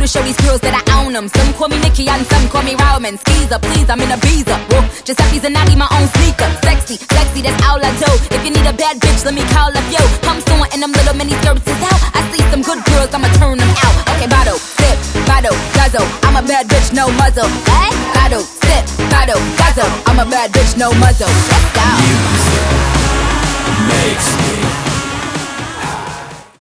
wanna show these girls that I own them. Some call me Nicki and some call me Roman. Skeezer, please, I'm in a visa. Whoa, Giuseppe's and I need my own sneaker. Sexy, sexy, that's all I do. If you need a bad bitch, let me call up yo. I'm sewing in them little mini skirts is out. I see some good girls, I'ma turn them out. Okay, bottle, sip, bottle, guzzle. I'm a bad bitch, no muzzle. Hey, bottle, sip, bottle, guzzle. I'm a bad bitch, no muzzle. Let's go. Music makes me